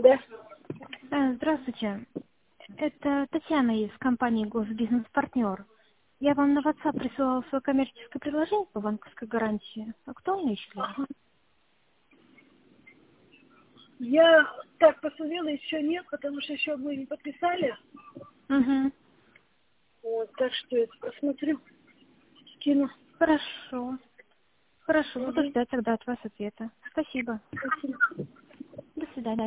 Да. Здравствуйте. Это Татьяна из компании «Госбизнес-партнер». Я вам на WhatsApp присылала свое коммерческое предложение по банковской гарантии. Актуально еще ли? Я так посмотрела, еще нет, потому что еще мы не подписали. Угу. Вот, так что я посмотрю, скину. Хорошо. Хорошо, буду Угу. ждать тогда от вас ответа. Спасибо. Спасибо. До свидания.